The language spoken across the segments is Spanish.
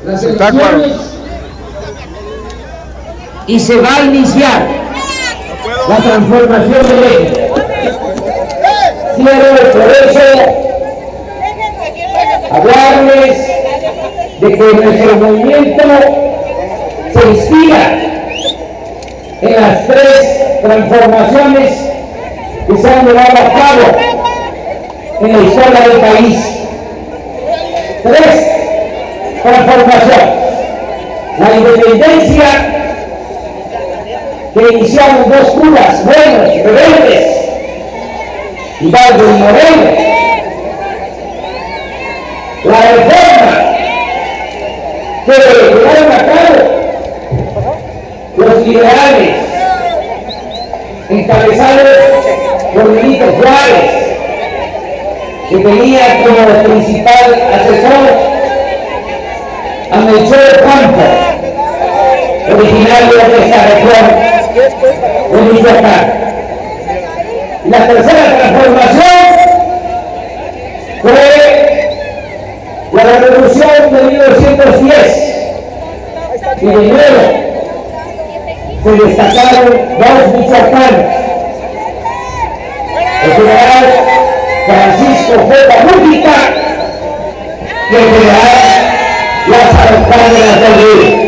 las elecciones y se va a iniciar la transformación de México. Quiero por eso hablarles de que nuestro movimiento se inspira en las tres transformaciones que se han llevado a cabo en la historia del país. Tres transformaciones. La independencia, que iniciaron dos Cubas buenos, rebeldes, Hidalgo y Morelos. La reforma que llevaron a cabo los liberales, encabezados por Benito Juárez, que tenía como principal asesor a Melchor Ocampo, originario de esta región de Michoacán. La tercera transformación fue la revolución de 1910, y de nuevo se destacaron dos michoacanos, el general Francisco J. Mújica y el general Lázaro Cárdenas de Río.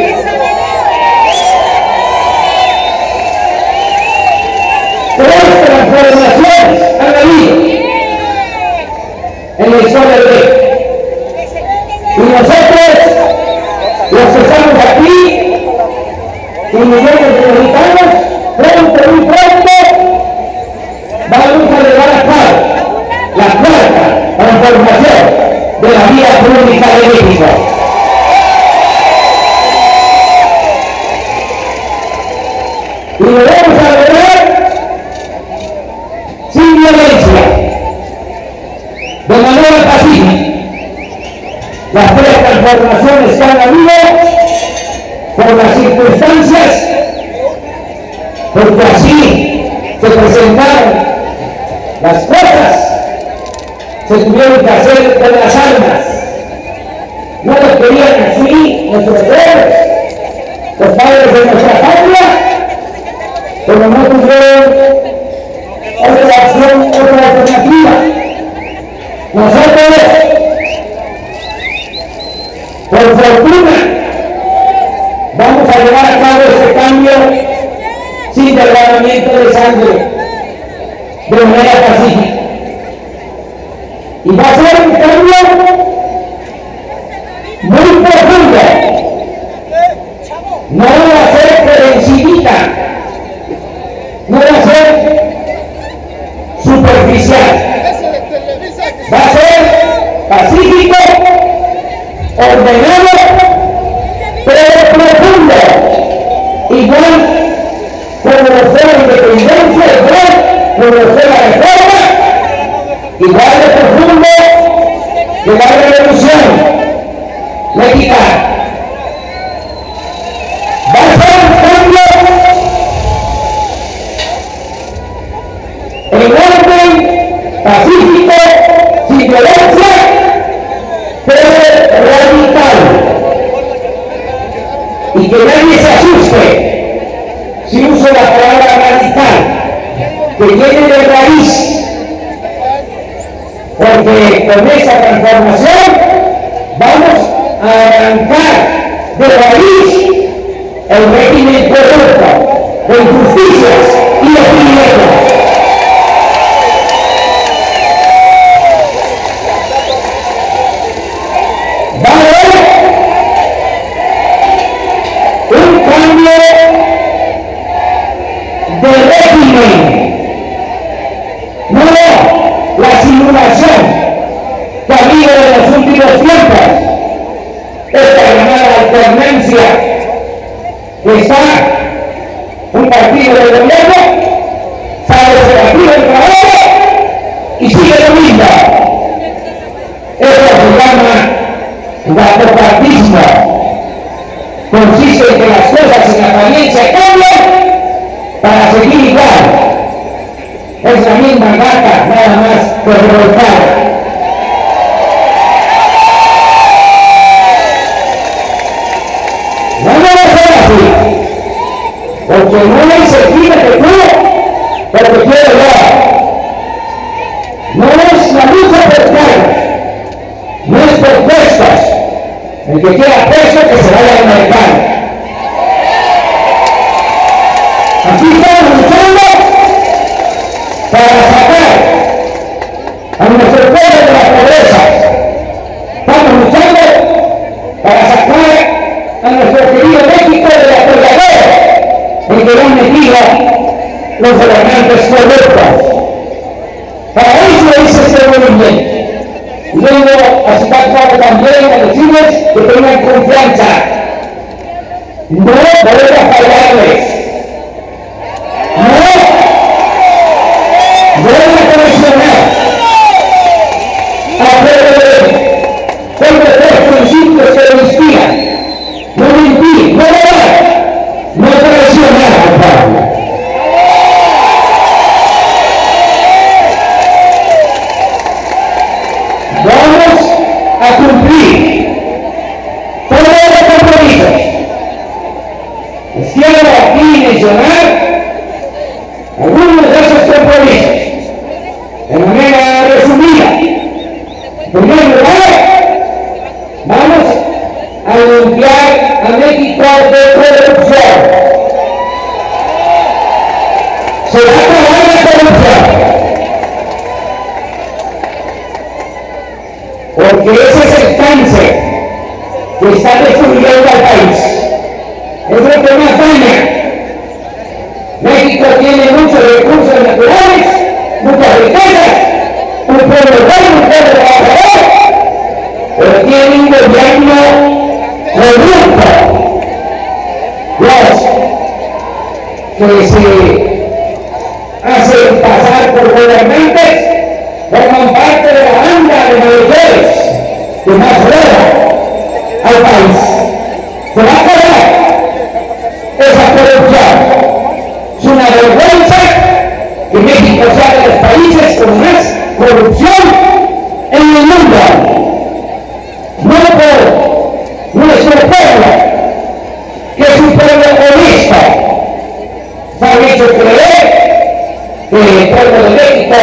Tres transformaciones han habido en la historia de México. Y nosotros, los que estamos aquí, y millones de mexicanos, pronto, muy pronto, vamos a llevar a cabo la cuarta transformación de la vida pública de México. Y lo vamos a lograr sin violencia, de manera pacífica. Las tres transformaciones que han habido por las circunstancias, porque así se presentaron las cosas, se tuvieron que hacer con las armas. No lo querían así nuestros héroes, los padres de nuestra patria, pero no tuvieron otra opción, otra alternativa. Nosotros, por fortuna, vamos a llevar a cabo este cambio sin derramamiento de sangre, de manera pacífica. Y va a ser un cambio muy profundo. No va a ser por encimita, no va a ser superficial. Va a ser pacífico, ordenado, pero profundo, igual como lo fue la independencia, igual como lo fue la reforma, igual de profundo que la revolución mexicana. Va a ser un cambio en orden, pacífico, sin violencia, pero radical. Y que nadie se asuste si uso la palabra radical, que viene de raíz, porque con esa transformación vamos a arrancar de raíz el régimen corrupto, de injusticias y de privilegios. Va a haber un cambio de régimen, no la simulación que ha habido en los últimos tiempos, esta llamada alternancia, que está un partido de gobierno, sale ese partido del trabajo y sigue lo mismo. Eso se llama gatopartismo. Consiste en que las cosas en apariencia cambian para seguir igual. Es la misma gata, nada más que revolcada. porque no hay sequía de Cuba, porque quiere dar. No es la lucha por cargos, no es por puestos. El que quiera puesto que se vaya al mercado. Aquí estamos luchando para sacar a nuestro pueblo de la pobreza. Estamos luchando para sacar a nuestro querido México de la atolladero en que lo han metido los gobernantes corruptos. Para eso es este movimiento. Y vengo a citar también a decirles que tengan confianza. No voy a fallarles. No voy a traicionar a PRD. Tengo tres principios que me inspiran. No mentir, no robar, no traicionar al pueblo. Vamos a cumplir todos los compromisos. Quiero aquí mencionar algunos de esos compromisos de manera resumida. En primer lugar, vamos a limpiar a México de corrupción. Se va a acabar la corrupción. Porque ese es el cáncer que está destruyendo al país. Es lo que más daña. México tiene muchos recursos naturales, muchas riquezas, un pueblo bueno, un pueblo trabajador, pero tiene un gobierno corrupto. Los que se hacen pasar por gobernantes forman parte de la banda de malhechores que más roba al país. Se va a acabar esa corrupción. Es una vergüenza que México sea de los países con más corrupción en el mundo. No por nuestro pueblo, que es un pueblo honesto. Se han hecho creer que el pueblo de México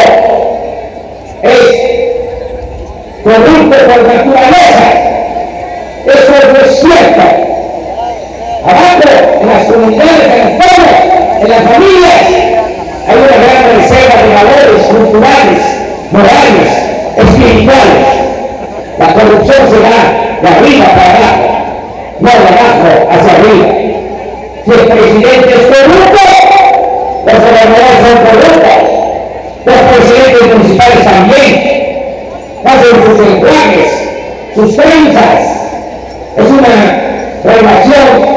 es corrupto por naturaleza. Eso no es cierto. Abajo, en las comunidades, en los pueblos, en las familias, hay una gran reserva de valores culturales, morales, espirituales. La corrupción se da de arriba para abajo, no de abajo hacia arriba. Si el presidente es corrupto, los gobernadores son corruptos, los presidentes municipales también, hacen sus lenguajes, sus trenzas. Es una relación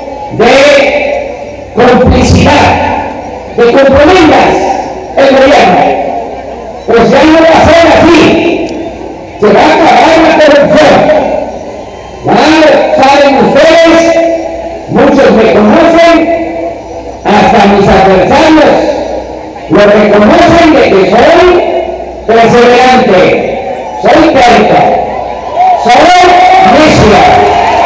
de complicidad, de compromitas el gobierno. Pues ya no va a ser así. Se va a acabar la corrupción. Ya saben ustedes, muchos me conocen, hasta mis adversarios lo reconocen de que soy perseverante, soy terco, soy necio.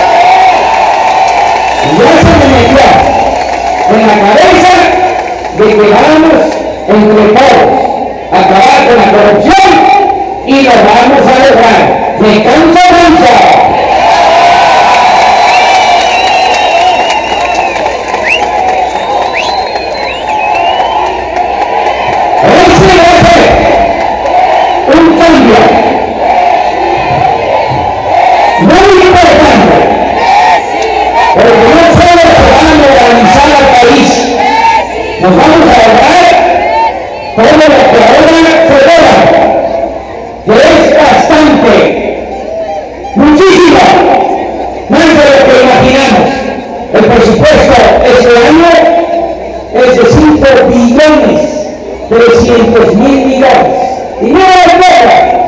Ya se me metió en la cabeza de que vamos entre todos a acabar con la corrupción y lo vamos a lograr. Me canso mucho. Ese va a ser un cambio muy importante. Porque no solo se va a modernizar al país, nos vamos a lograr todo lo que ahora se logra, que es bastante, muchísimo, más de lo que imaginamos. El presupuesto este año es de 5.300.000.000.000. Y no es poco.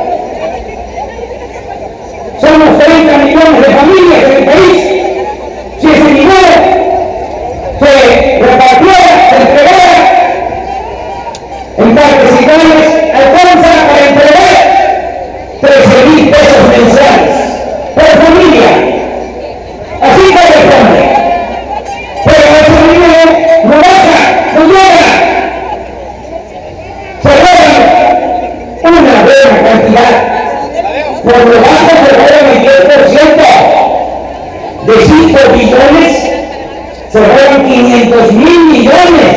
Somos 30 millones de familias en el país. Si ese dinero se repartiera, se entregara en partes iguales, alcanza para entregar 13.000 pesos mensuales por familia. Así corresponde. Pero ese dinero 5 billones, se roban 500.000 millones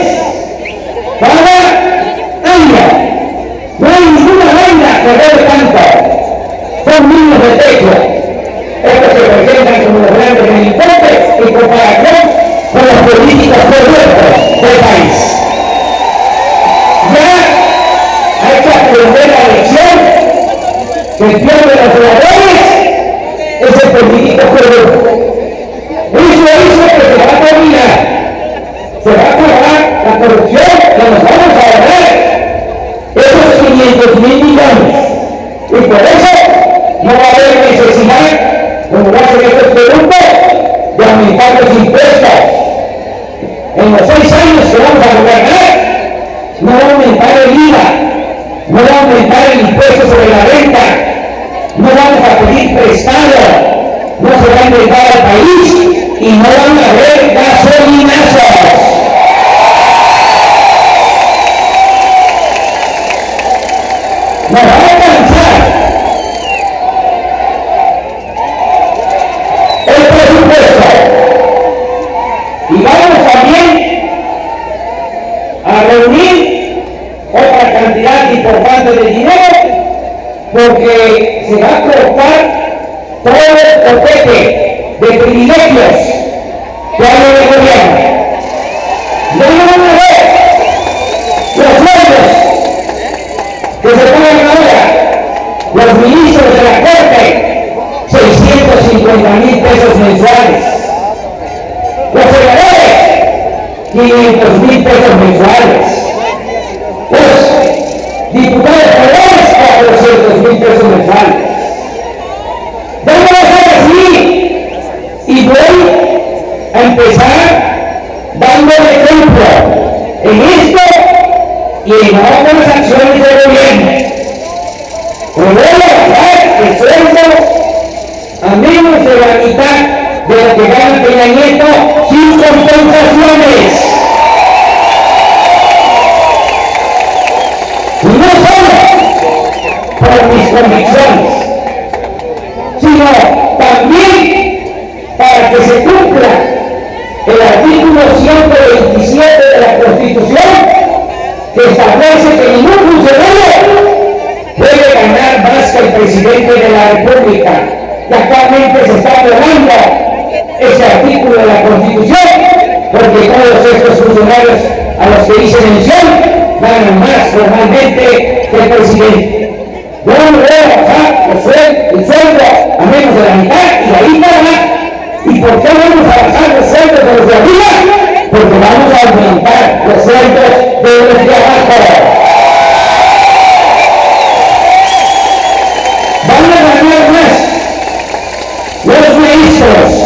cada año. No hay ninguna vaina que robe tanto. Son niños de techo. Estos se presentan como los grandes delincuentes en comparación con los políticos corruptos del país. Ya hay que aprender la lección que el peor de los ladrones es el político corrupto. Eso hizo que se va a terminar, se va a acabar la corrupción que nos vamos a ahorrar esos 500.000 millones. Y por eso no va a haber necesidad, como lo hacen estos corruptos, de aumentar los impuestos. En los 6 años que vamos a gobernar, no va a aumentar el IVA, no va a aumentar el impuesto sobre la renta, no vamos a pedir prestado, no se va a inventar al país y no van a haber gasolinazos. Nos va a alcanzar el presupuesto y vamos también a reunir otra cantidad importante de dinero porque se va a cortar todo el paquete de privilegios que hay en el gobierno. Ya no van a ver los sueldos que se pagan ahora, los ministros de la Corte, 650.000 pesos mensuales, los senadores, 500.000 pesos mensuales, los diputados federales, 400.000 pesos mensuales. Ya no va a ser así, y voy a empezar dando ejemplo en esto y en otras acciones de gobierno. Pero voy a bajar el sueldo a menos de la mitad de lo que gana Peña Nieto sin compensaciones. Y no solo por mis convicciones, sino también para que se cumpla el artículo 127 de la Constitución, que establece que ningún funcionario puede ganar más que el presidente de la República. Y actualmente se está violando ese artículo de la Constitución, porque todos estos funcionarios a los que hice mención ganan más formalmente que el presidente. Yo no voy a bajar el sueldo a menos de la mitad y de ahí para abajo. ¿Y por qué vamos a bajar los sueldos de los de arriba? Porque vamos a aumentar los sueldos de los de abajo. Van a ganar más los maestros,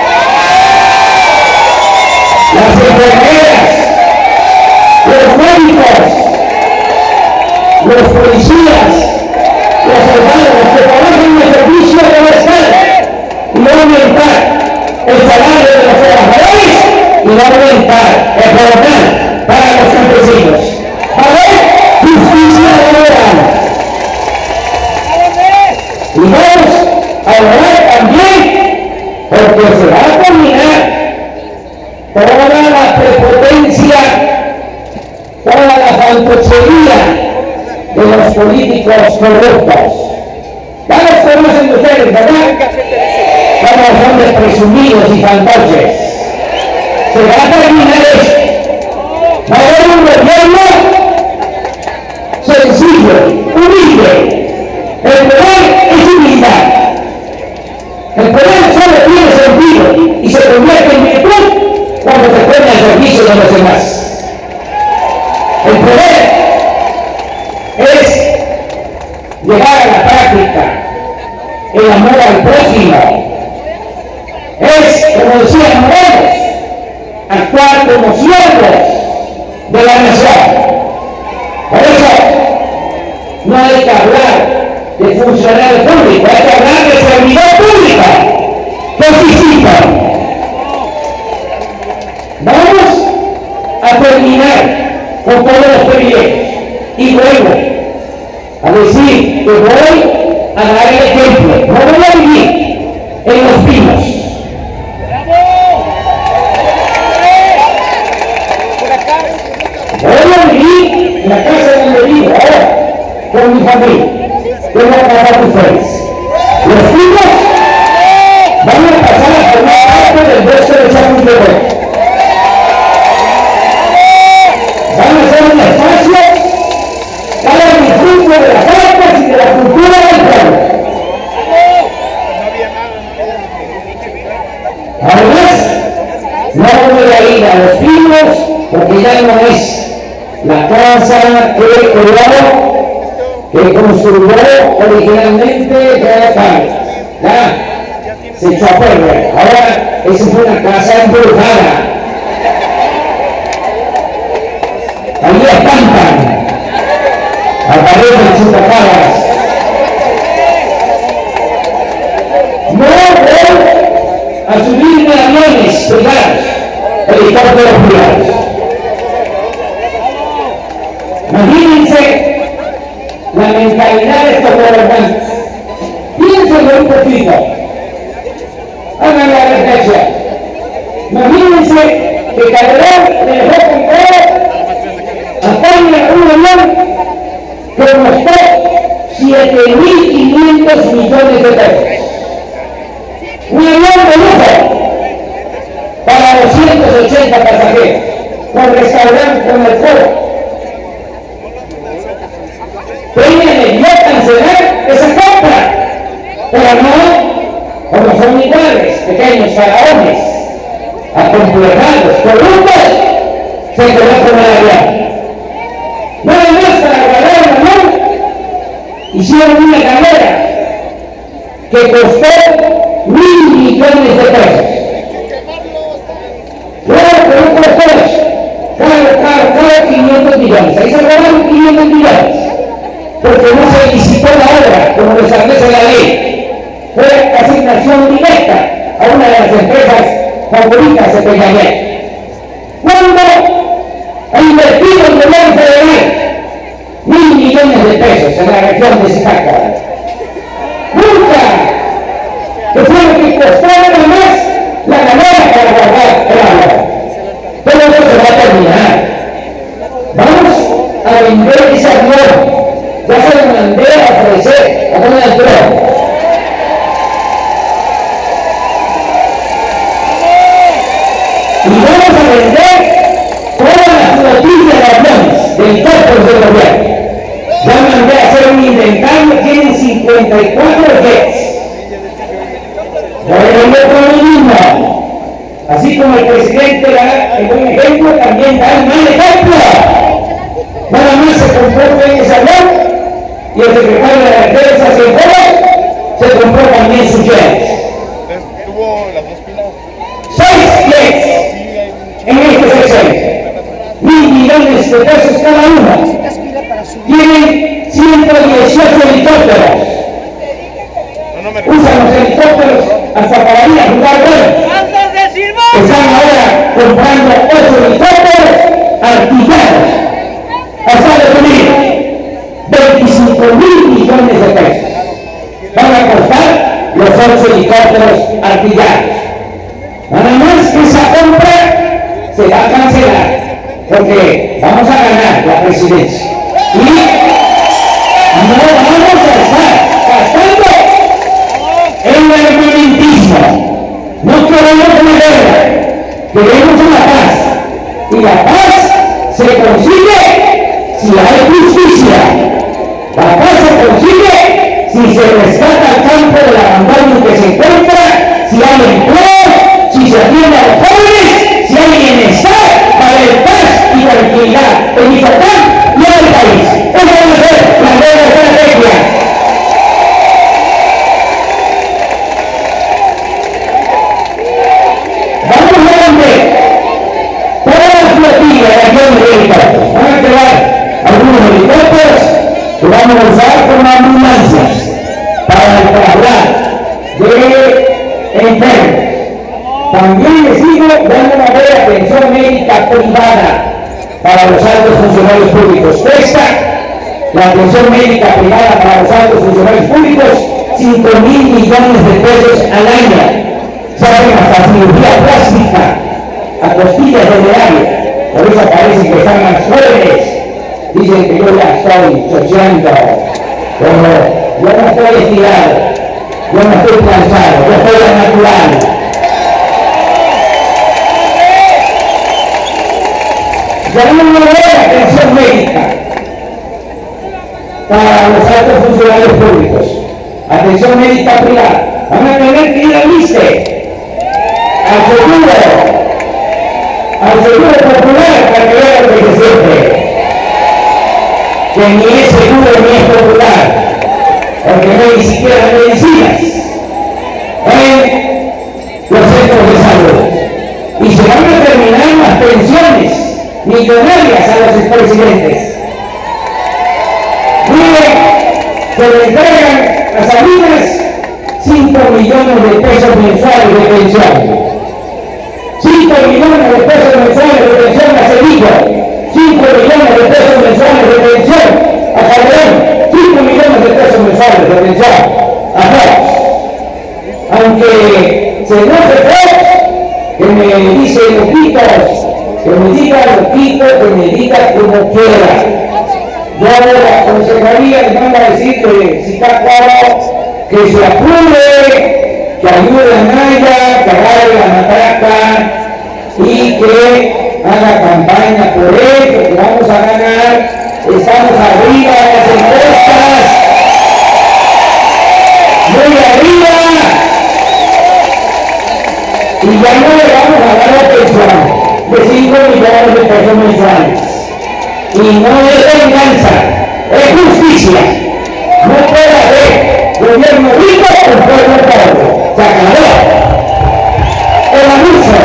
las enfermeras, los médicos, los policías, los soldados que trabajan en el servicio del Estado, y va a aumentar el salario de los trabajadores y va a aumentar el jornal para los campesinos. Va a haber justicia laboral. Y vamos a lograr también, porque se va a terminar toda la prepotencia, toda la fantochería de los políticos corruptos. Ya los conocen ustedes, ¿verdad? Como son de presumidos y fantoches. Se va a terminar esto. Va a haber un gobierno sencillo, humilde. El poder es humildad. El poder solo tiene sentido y se convierte en virtud cuando se pone al servicio de los demás. El poder es llevar a la práctica el amor al prójimo. Es, como decía Morelos, actuar como siervos de la nación. Por eso no hay que hablar de funcionario público, hay que hablar de servidor público, que participa. Vamos a terminar con todos los privilegios y vuelvo a decir que voy a dar el ejemplo, no voy a vivir en Los Pinos, aquí. ¿Qué va a pasar con ustedes? Los chicos van a pasar a formar parte del bosque de Chapultepec. Van a ser un espacio para el disfrute de las artes y de la cultura del pueblo. Además, no voy a ir a Los Pinos porque ya no es la casa que construyó originalmente ya se echó a perder. Ahora esa es una casa embrujada. Ahí espantan, aparecen chupacabras. No voy a subirme a aviones privados, helicópteros privados. Imagínense la mentalidad de estos gobernantes. Piénsenlo un poquito. Hagan la reflexión. Imagínense que Calderón le dejó comprar a España un avión que costó 7.500 millones de pesos. Un avión de lujo para 280 pasajeros, con restaurante, con alcohol. Peña debió cancelar esa compra, pero no, como son iguales, pequeños faraones, acomplejados, corruptos, se quedó con el avión. Nada más para agarrar el avión, hicieron una carrera que costó 1.000 millones de pesos. Claro que no costó eso. Claro, 500 millones. Ahí se robaron 500 millones. Porque no se licitó la obra, como lo establece la ley. Fue asignación directa a una de las empresas favoritas de Peña Nieto. ¿Cuándo ha invertido el gobierno federal 1.000 millones de pesos en la región de Zitácuaro? Nunca, que fue lo que costó nada más la ganada para guardar el agua. Pero eso se va a terminar. Vamos a vender ese avión. Ya se lo mandé a ofrecer a Donald Trump. Y vamos a vender todas las flotillas de aviones, de helicópteros del gobierno. Ya mandé a hacer un inventario, tienen 54 jets. Yo con lo mismo. Así como el presidente da el buen ejemplo, también da el mal ejemplo. Nada más se compró en ese avión y el secretario de la Defensa se compró también sus jets. Tuvo las dos pilas. 6 jets en este sexenio. 1.000 millones de pesos cada uno. Tienen 118 helicópteros. Usan los helicópteros hasta para ir a jugar golf. Están ahora comprando 8 helicópteros artillados a Estados Unidos. 25.000 millones de pesos van a costar los 8 helicópteros artillados. Nada más que esa compra se va a cancelar porque vamos a ganar la presidencia y no vamos a estar gastando en el armamentismo. No queremos una guerra, queremos una paz, y la paz se consigue si hay justicia. La paz se consigue si se rescata el campo del abandono en que se encuentra, si hay empleo, si se atiende a los jóvenes, si hay bienestar, va a haber paz y tranquilidad en Michoacán y en el país. Esa va a ser la nueva estrategia. Vamos a vender toda la flotilla de aviones de helicópteros. Van a quedar algunos helicópteros que vamos a usar como ambulancias para el traslado de enfermos. También les digo, van a haber atención médica privada para los altos funcionarios públicos. Cuesta la atención médica privada para los altos funcionarios públicos 5.000 millones de pesos al año. Saben hasta cirugía plástica a costillas del erario. Por eso parece que están más jóvenes. Dicen que yo ya estoy chocheando. Pero yo no estoy estirado, yo no estoy cansado, yo estoy al natural. Ya no me voy a atención médica para los altos funcionarios públicos, atención médica privada, van a tener que ir al ISSSTE, al seguro popular para que vean lo que se siente, que ni es seguro ni es popular, porque no hay ni siquiera medicinas en los centros de salud, y se van a terminar las pensiones millonarias a los expresidentes. Miren, se le entregan a Salinas 5 millones de pesos mensuales de pensión. 5 millones de pesos mensuales de pensión a Cedillo. 5 millones de pesos mensuales de pensión a Calderón. 5 millones de pesos mensuales de pensión a Fox. Aunque se enoje Fox, que me dice loquitos, que me diga loquito, que me diga como quiera. Yo la consejería les manda a decir que si está claro, que se apure, que ayude a Naya, que agarre la matraca y que haga campaña por él, porque vamos a ganar, estamos arriba de las encuestas, muy arriba, y ya no le vamos a dar la pensión de 5 millones de pesos mensuales. Y no es venganza, es justicia. No puede haber gobierno rico con pueblo pobre. Se acabó el abuso.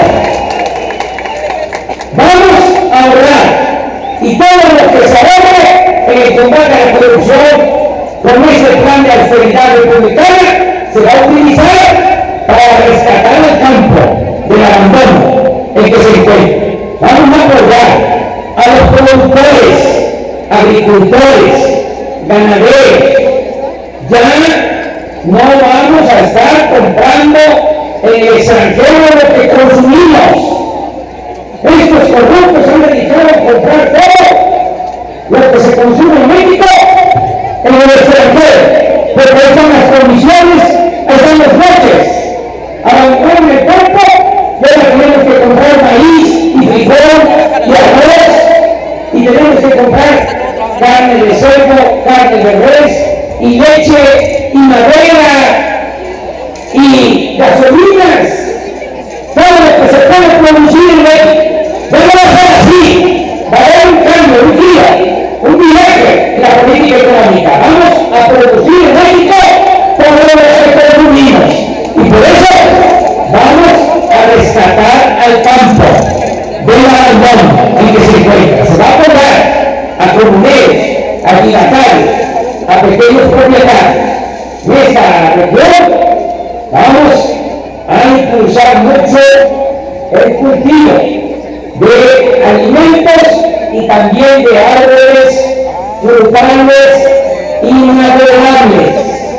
Vamos a ahorrar, y todo lo que se ahorre en el combate a la corrupción con ese plan de austeridad republicana se va a utilizar para rescatar el campo del abandono en que se encuentra. Vamos a apoyar a los productores, agricultores, ganaderos. Ya no vamos a estar comprando en el extranjero lo que consumimos. Estos corruptos han dedicado a comprar todo lo que se consume en México en el extranjero, porque ahí están las condiciones, ahí están los lotes. Abandonan el campo, y ahora tenemos que comprar maíz y frijol y arroz, y tenemos que comprar carne de cerdo, carne de res, y leche, y madera, y gasolinas, todo lo que se puede producir en México. No va a ser así, va a haber un cambio, un giro, un viraje en la política económica. Vamos a producir en México todo lo que consumimos, y por eso vamos a rescatar al campo del abandono en que se encuentra. Se va a apoyar a comuneros, a dignatarios, a pequeños propietarios. En esta región vamos a impulsar mucho el cultivo de alimentos y también de árboles frutales y maderables.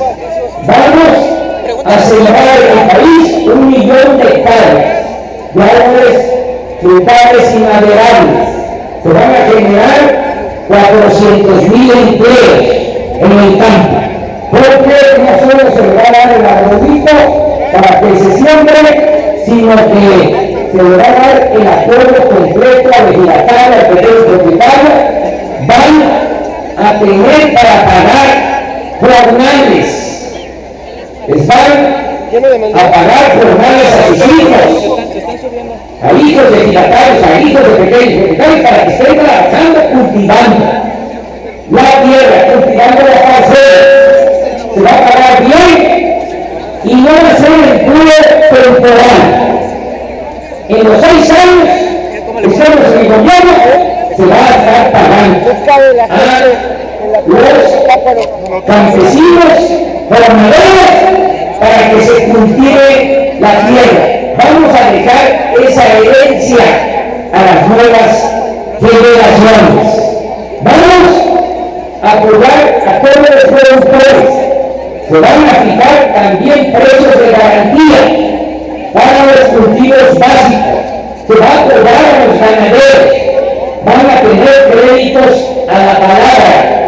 Vamos a sembrar en el país 1 millón de hectáreas de árboles frutales y maderables. Se van a generar 400,000 empleos en el campo, porque no solo se le va a dar el arbolito para que se siembre, sino que se le va a dar el apoyo completo al ejidatario, al pequeño propietario. Van a tener para pagar jornales, les van a pagar jornales a sus hijos, a hijos de ejidatarios, a hijos de pequeños propietarios, para que estén trabajando, cultivando la tierra, cultivando la parcela. Se va a pagar bien y no va a ser empleo temporal. En los 6 años que estamos en el gobierno, se va a estar pagando a los campesinos jornaleros para que se cultive la tierra. Vamos a dejar esa herencia a las nuevas generaciones. Vamos a apoyar a todos los productores. Se van a fijar también precios de garantía para los cultivos básicos. Se va a apoyar a los ganaderos. Van a tener créditos a la palabra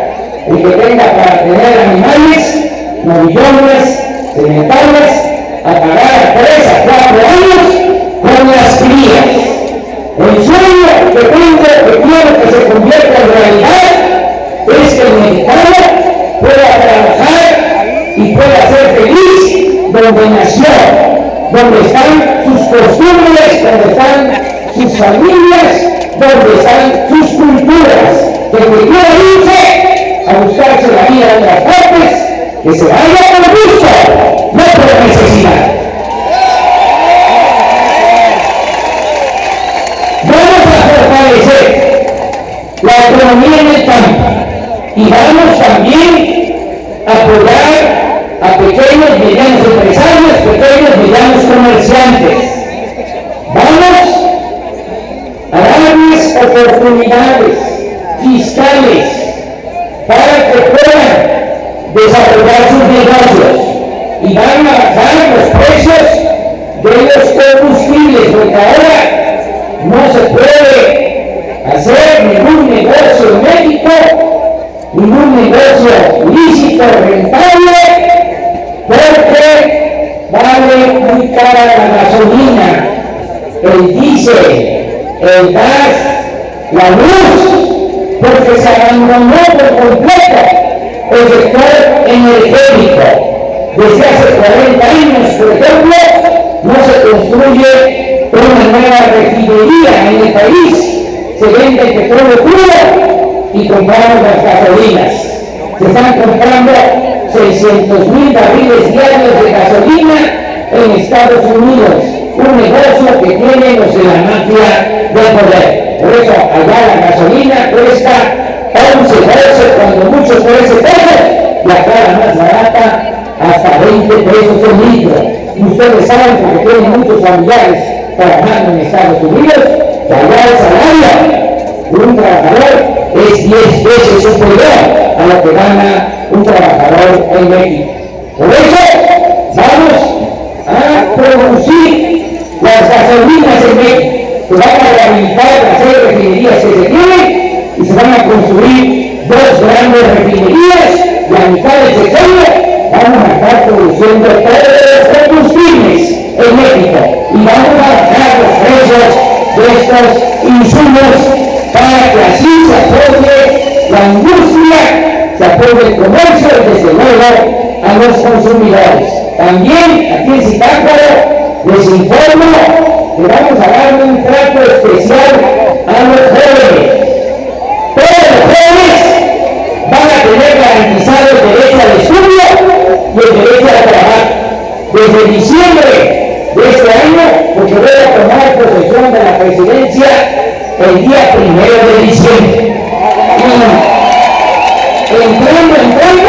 el que tenga para tener animales, novillones, sementales, a pagar 3 a 4 años con las crías. El sueño que tengo, que quiero que se convierta en realidad, es que el mexicano pueda trabajar y pueda ser feliz donde nació, donde están sus costumbres, donde están sus familias, donde están sus culturas. Que el que quiera irse a buscarse la vida en otras partes, que se vaya por gusto, no por necesidad. Vamos a fortalecer la economía en el campo y vamos también a apoyar a pequeños, medianos empresarios, pequeños, medianos comerciantes. Vamos a darles oportunidades fiscales para que puedan desarrollar sus negocios y van a bajar los precios de los combustibles, porque ahora no se puede hacer ningún negocio en México, ningún negocio lícito, rentable, porque vale muy cara la gasolina, el diésel, el gas, la luz, porque se abandonó por completo el sector energético. Desde hace 40 años, por ejemplo, no se construye una nueva refinería en el país, se vende petróleo crudo y compramos las gasolinas. Se están comprando 600,000 barriles diarios de gasolina en Estados Unidos, un negocio que tienen los de la mafia del poder. Por eso allá la gasolina cuesta 11, 12, cuando mucho 13 pesos, y acá la más barata hasta 20 pesos el litro. Y ustedes saben, porque tienen muchos familiares trabajando en Estados Unidos, que allá el salario de un trabajador es 10 veces superior a lo que gana un trabajador en México. Por eso vamos a producir las gasolinas en México. Se van a rehabilitar las 6 refinerías que se tienen y se van a construir 2 grandes refinerías y a mitad del sexenio vamos a estar produciendo todos los combustibles en México y vamos a bajar los precios de estos insumos para que así se apoye la industria, se apoye el comercio y desde luego a los consumidores. También aquí en Zitácuaro les informo que vamos a darle un trato especial a los jóvenes. Todos los jóvenes van a tener garantizado el derecho al estudio y el derecho al trabajo. Desde diciembre de este año, porque voy a tomar posesión de la presidencia el día 1 de diciembre. Y entrando,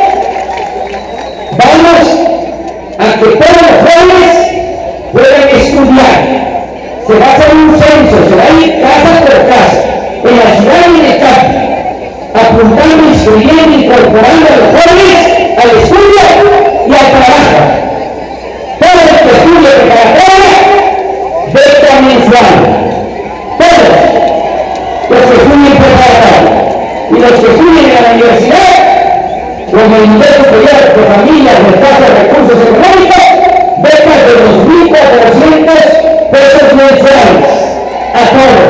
vamos a que todos los jóvenes puedan estudiar. Se va a hacer un censo, se va a ir casa por casa, en la ciudad y en el campo, apuntando, instruyendo, incorporando a los jóvenes al estudio y al trabajo. Todo el que estudie preparatoria, beca mensual. Todos los que estudien preparatoria y los que estudien en la universidad, con el nivel superior de familias de escasos recursos económicos, becas de 2.400 pesos mensuales a todos.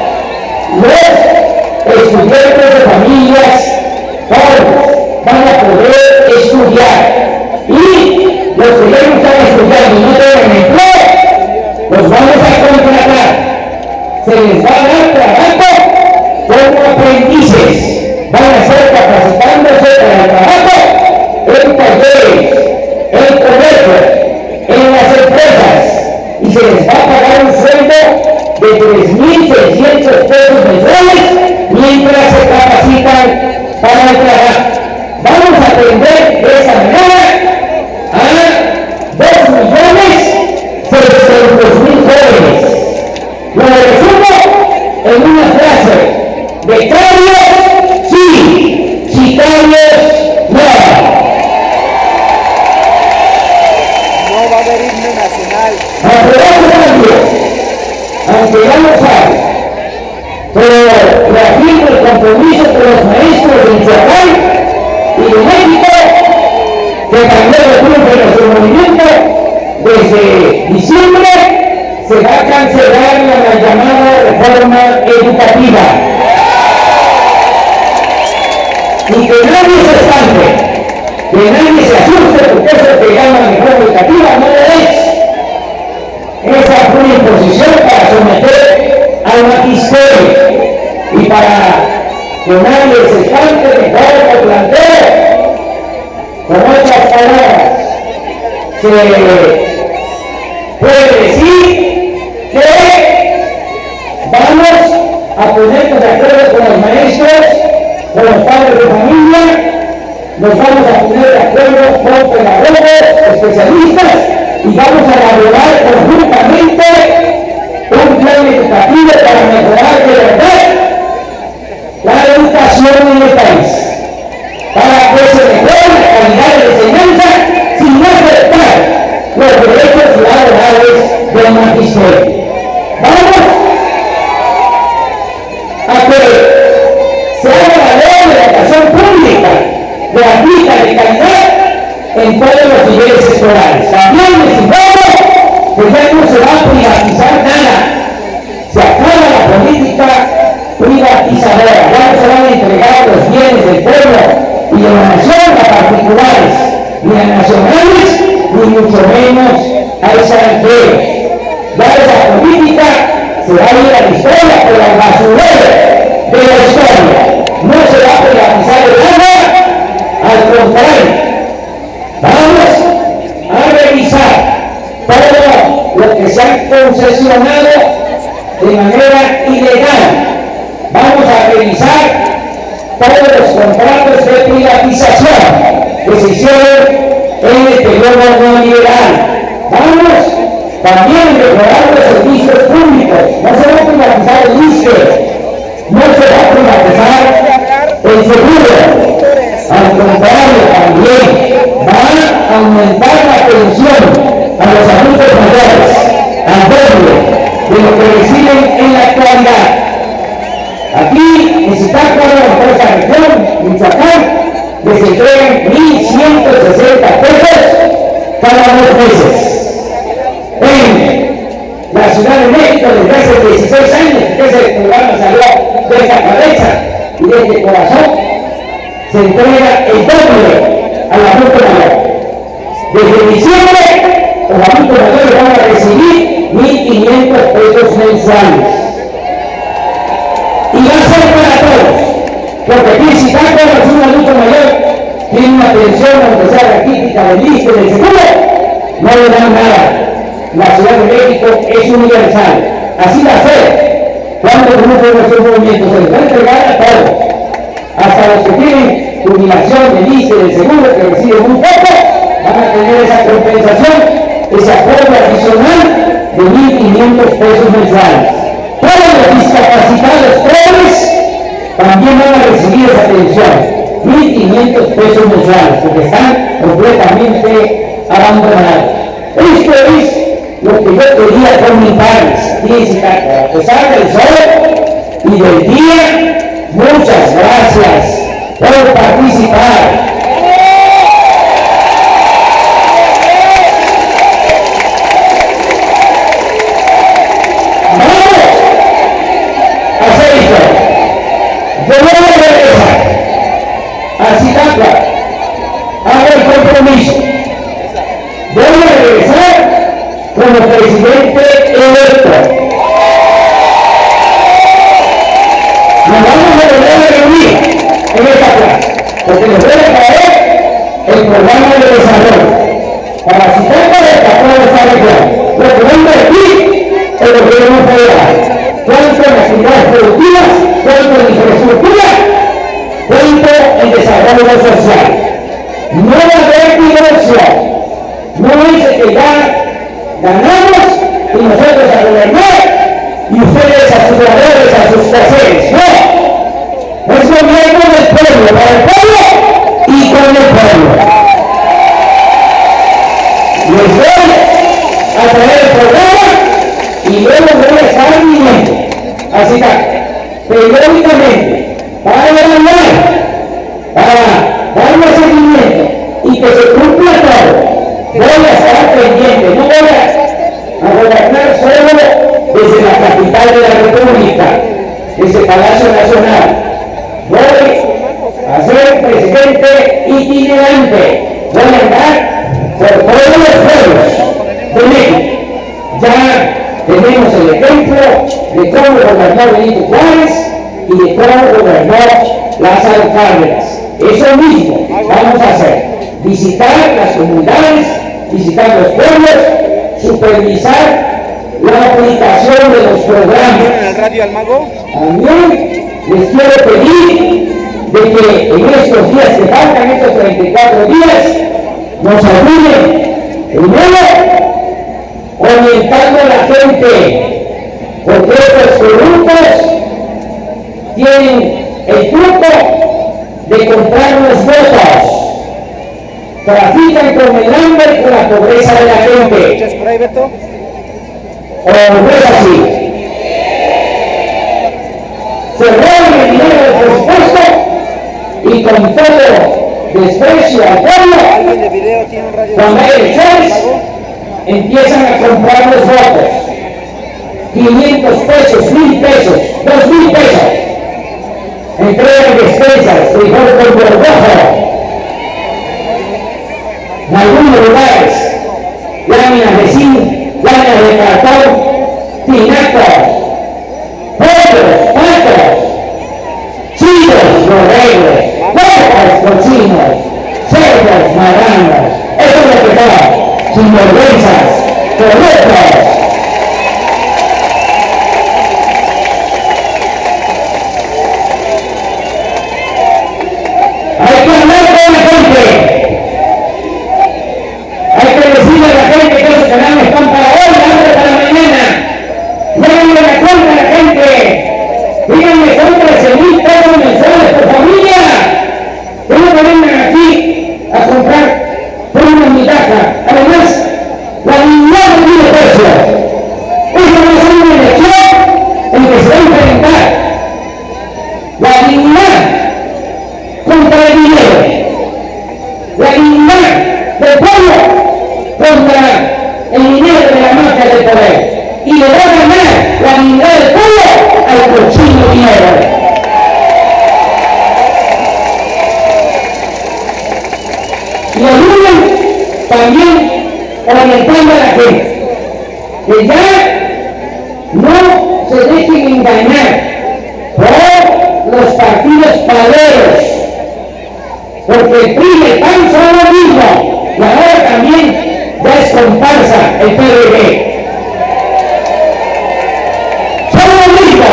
Los estudiantes de familias pobres van a poder estudiar y los que ya no están estudiando y no tienen empleo, los vamos a contratar. Se les va a dar trabajo como aprendices. Van a estar capacitándose para el trabajo en talleres, en comercio, en las empresas, y se les va a pagar un sueldo de 3.600 pesos mensuales mientras se capacitan para el trabajo. Vamos a atender de esa manera a 2.600.000 jóvenes. Lo resumo en una frase: becarios sí, sicarios no. No va a haber himno nacional. Aprobamos cambios, aunque ya lo saben, pero reafirmo el compromiso con los maestros de Michoacán y de México, que también recuerden nuestro movimiento, desde diciembre se va a cancelar la llamada reforma educativa. Y que nadie se espante, que nadie se asuste, porque eso que llaman reforma educativa no lo es. Esa fue una imposición para someter al magisterio y para que nadie se espante, mejor lo planteo. Con otras palabras, se puede decir que vamos a ponernos de acuerdo con los maestros, con los padres de familia, nos vamos a poner de acuerdo con pedagogos, especialistas, y vamos a elaborar conjuntamente un plan educativo para mejorar de verdad la educación en el país, para que se mejore la calidad de enseñanza sin afectar los derechos laborales del magisterio. Vamos a que se haga la ley de la educación pública, gratuita, de calidad, en todos los niveles escolares. También necesitamos que ya no se va a privatizar nada. Se acaba la política privatizadora. Ya no se van a entregar los bienes del pueblo y de la nación a particulares, ni a nacionales, ni mucho menos a extranjeros. Ya esa política se va a ir a la historia por el basurero de la historia. No se va a privatizar el agua, al contrario. Vamos a revisar todo lo que se ha concesionado de manera ilegal. Vamos a revisar todos los contratos de privatización que se hicieron en el periodo neoliberal. Vamos también a mejorar los servicios públicos. No se va a privatizar el ISSSTE, no se va a privatizar el seguro. Al contrario, también va a aumentar la pensión a los adultos mayores al doble de lo que reciben en la actualidad. Aquí en Zitácuaro, en esta región, Michoacán, les entregan 1,160 pesos cada 2 meses. En la Ciudad de México, desde hace 16 años, que ese programa salió de esta cabeza y de este corazón, se entrega el doble al adulto mayor. Desde diciembre, los adultos mayores van a recibir 1,500 pesos mensuales. Y va a ser para todos, porque aquí en Zitácuaro, si un adulto mayor tiene una pensión, aunque sea raquítica del ISSSTE, del seguro, no le dan nada. La Ciudad de México es universal. Así va a ser. Cuando conoce nuestro movimiento, se les va a entregar a todos. Hasta los que tienen jubilación del ISSSTE, del seguro, que reciben muy poco, van a tener esa compensación, ese apoyo adicional de 1,500 pesos mensuales. Todos los discapacitados pobres también van a recibir esa pensión, 1,500 pesos mensuales, porque están completamente abandonados. Esto es lo que yo quería comunicarles aquí en Zitácuaro. A pesar del sol y del día, muchas gracias por participar. Yo voy a regresar a Zitácuaro, hago el compromiso. Voy a regresar como presidente electo. Nos vamos a volver a reunir en esta plaza, porque nos debe traer el programa de desarrollo para Zitácuaro y para toda esta región. Lo que va a invertir el gobierno federal. Cuánto en actividades productivas, cuánto en infraestructura, cuánto en desarrollo social. No va a haber divorcio. No dice que ya ganamos y nosotros a gobernar y ustedes a sus labores, a sus placeres. No. Es gobierno del pueblo, para el pueblo y con el pueblo. Les voy a traer el programa y luego voy a estar viniendo a Zitácuaro periódicamente para evaluar para darle seguimiento y que se cumpla todo. Voy a estar pendiente, no voy a gobernar solo desde la capital de la República, desde Palacio Nacional. Voy a ser presidente itinerante, voy a andar por todos los pueblos de México. Ya tenemos el ejemplo de cómo gobernó Benito Juárez y de cómo gobernó Lázaro Cárdenas. Eso mismo vamos a hacer, visitar las comunidades, visitar los pueblos, supervisar la aplicación de los programas. ¿En el radio al mago? También les quiero pedir de que en estos días que faltan, estos 34 días, nos ayuden primero orientando a la gente, porque estos corruptos tienen el truco de comprarnos votos, trafican con el hambre y con la pobreza de la gente. ¿Es por ahí, Beto? ¿O no es así? Se roban el dinero del presupuesto y con todo desprecio al pueblo, ¿Alguien de video tiene un radio? cuando hay elecciones, empiezan a comprar los votos. 500 pesos, 1000 pesos, 2000 pesos. Entregan despensas, frijol con gorgojo. En algunos lugares, láminas de zinc, láminas de cartón, tinacos, pollos, patos, chivos, borregos, vacas, cochinos, cerdos, marranos. Eso es lo que son, sinvergüenzas, corruptos. Hay que hablar con la gente. Hay que decirle a la gente que esos canales están para hoy, hambre para mañana. Llévenle la cuenta a la gente. Díganme, son 13,000 pesos mensuales por familia. Que no me vengan aquí a comprar por una migaja. Además, la dignidad no tiene precio. Esa va a ser una elección en que se va a enfrentar la dignidad contra el dinero, la dignidad del pueblo contra el dinero de la mafia del poder, y le va a ganar la dignidad del pueblo al cochino dinero. Y ayuden también orientando a la gente que ya no se dejen engañar por los partidos paleros, porque el PRI y el PAN son lo mismo, y ahora también ya es comparsa el PRD. Son lo mismo.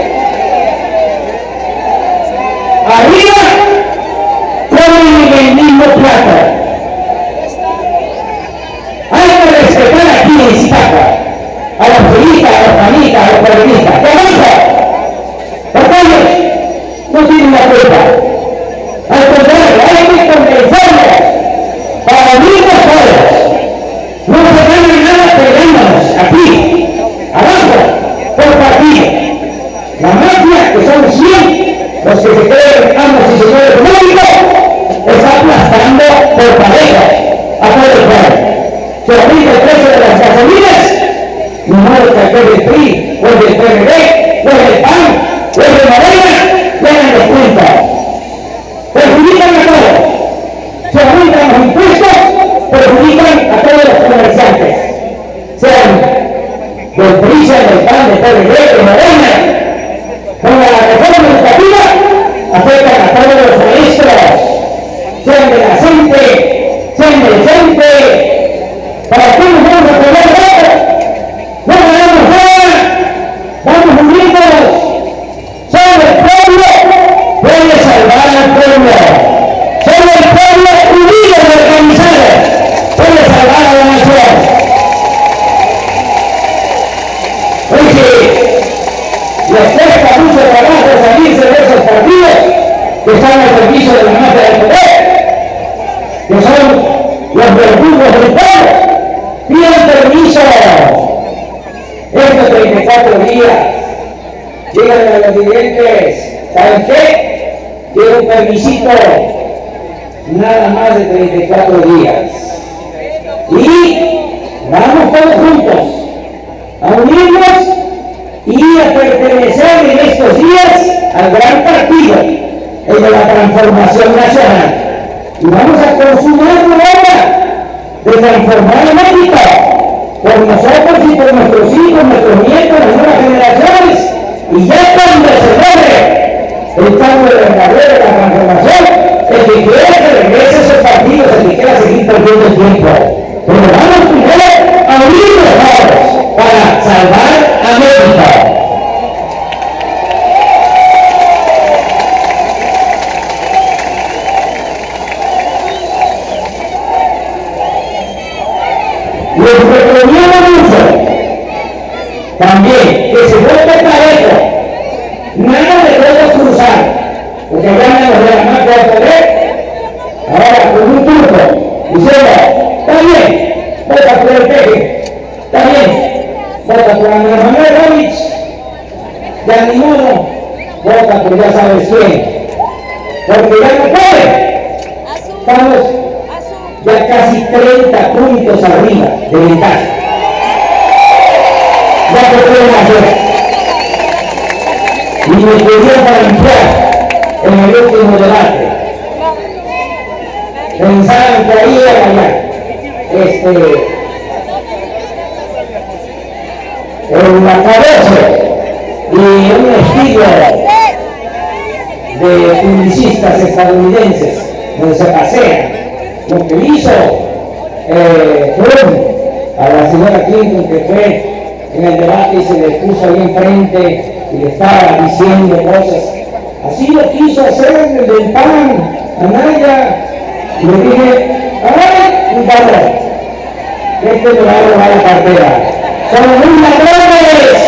Arriba comen en el mismo plato. Hay que respetar aquí en Iztapa a los periodistas, a los panistas, a los periodistas. ¿Qué pasa? Porque ellos no tienen la culpa. Al contrario, hay que convencerlos para unirnos todos. No se gana nada peleándonos aquí, abajo, por partido. La mafia, que son 100, los que se creen amos y señores públicos, está aplastando por pareja a todo el pueblo. Se aumenta el precio de las gasolinas, no modo que aquel del PRI, o el del PRD, o el del PAN, o el de Morena, llegan los cuentas. Perjudican a todos. Se aumentan los impuestos, perjudican a todos los comerciantes. Sean del PRI, sean del PAN, del PRD, de Morena. Con la reforma educativa, afectan a todos los maestros, sean de la CENTE, sean del CENTE. ¿Para qué nos vamos a pelear todos? No ganamos nada, vamos unidos. Solo el pueblo puede salvar al pueblo. Solo el pueblo unido y organizado puede salvar a la nación. Oye, les cuesta mucho trabajo salirse de esos partidos que están al servicio de la mafia del poder, que son los verdugos del pueblo. Pidan permiso. Estos 34 días, díganle a los dirigentes, ¿saben qué? Quiero un permisito nada más de 34 días. Y vamos todos juntos a unirnos y a pertenecer en estos días al gran partido, el de la transformación nacional. Y vamos a consumar la obra de transformar México por nosotros y por nuestros hijos, nuestros nietos, las nuevas generaciones. Y ya cuando se logre el cambio de verdadero de la transformación, el que quiera que regrese a esos partidos, el que quiera seguir perdiendo el tiempo. Pero vamos primero a unirnos todos para salvar a México. Les recomiendo mucho también que se vote parejo, nada de votos cruzados, porque ya nos de la marca de poder, ahora con un turco, diciendo, está bien, vota por el peje, está bien, vota por Andrés Manuel López, ya ni modo, vota por ya sabes quién, porque ya no puede, estamos ya casi 30 puntos arriba de ventaja. Ya se pueden hacer. Y me quería plantear en el último debate. Pensaban que ahí era allá. En la cabeza y un estilo de publicistas estadounidenses donde se pasean. Lo que hizo Trump a la señora Clinton, que fue en el debate y se le puso ahí enfrente y le estaba diciendo cosas. Así lo quiso hacer el del PAN, Anaya. Y le dije, ¡ay, un ladrón! Este me va a robar la cartera. ¡Son muy ladrones!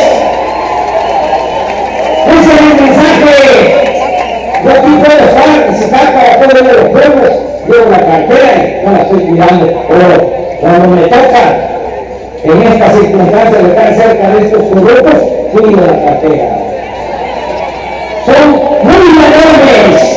Ese es el mensaje. Yo aquí puedo estar, si saca a todos los pueblos, llevo la cartera y no la estoy tirando. Pero cuando me toca, en estas circunstancias de estar cerca de estos productos, cuido la cartera. Son muy ladrones.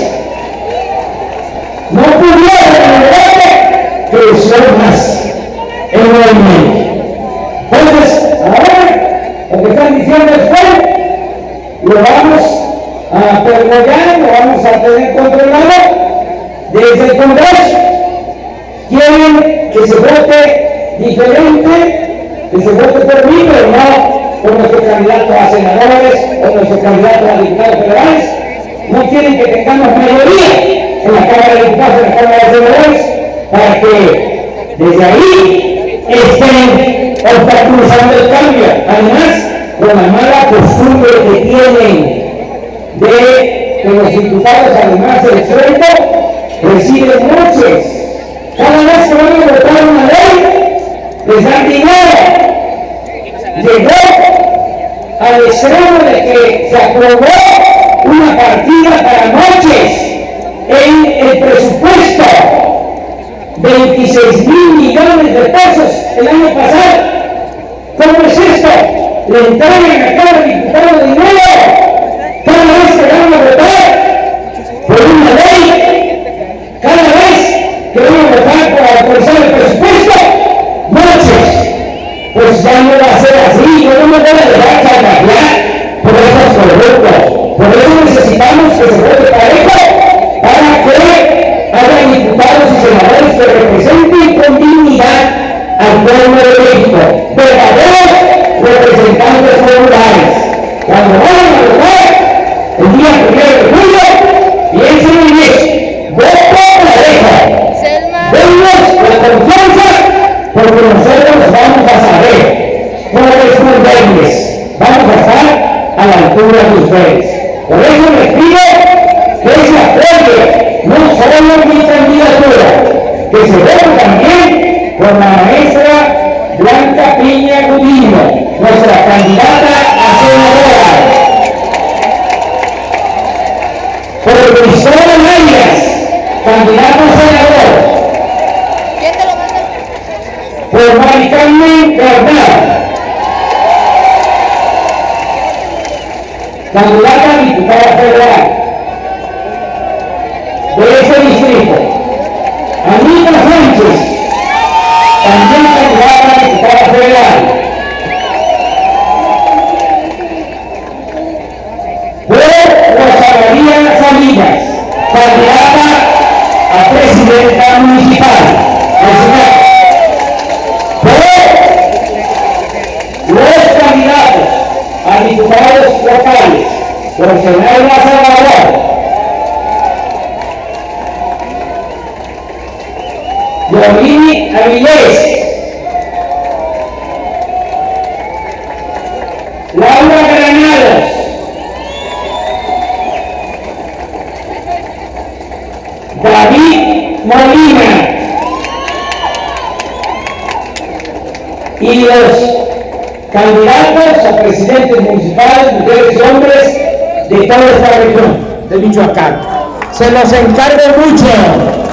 No pudieron entender que son más el movimiento. Entonces, ahora, lo que están diciendo es que lo vamos a perdonar, lo vamos a tener controlado desde el Congreso. Quieren que se vote diferente, que se vote por mí, pero no por nuestro candidato a senadores o nuestro candidato a diputados federales. No quieren que tengamos mayoría en la Cámara de Diputados y en la Cámara de Senadores para que desde ahí estén obstaculizando el cambio. Además, con la mala costumbre que tienen de que los diputados, además del sueldo, reciben moches. Cada vez que van a votar una ley, les dan dinero. Llegó al extremo de que se aprobó una partida para noches en el presupuesto, 26,000 millones de pesos el año pasado. ¿Cómo es esto? Le entregan a cada diputado dinero cada vez que van a votar por una ley, cada vez que van a votar por autorizar el presupuesto, noches. Pues ya no va a ser así, yo no me voy a dejar chantajear por esos productos. Por eso necesitamos que se vote parejo para que haya diputados y senadores que representen con dignidad al pueblo de México, verdaderos representantes populares. Cuando vayan a votar el día 1 de julio, piensen en eso, voto parejo. Dennos la confianza, porque nosotros vamos a saber cómo responderles, vamos a estar a la altura de ustedes. Por eso les pido que se apoye no solo mi candidatura, que se vote también por la maestra Blanca Piña Gudino, nuestra candidata a senadora, por Cristóbal Arias, candidato a senador, por Mari Carmen Bernal, candidata a diputada federal, México. Anita Sánchez, también candidata a diputada federal. Rosa María Salinas, candidata a presidenta municipal. Los candidatos a diputados locales por Senado Salvador: Yorini Avilés, Laura Granados, David Molina, y los candidatos a presidentes municipales, mujeres y hombres de toda esta región de Michoacán. Se los encargo mucho.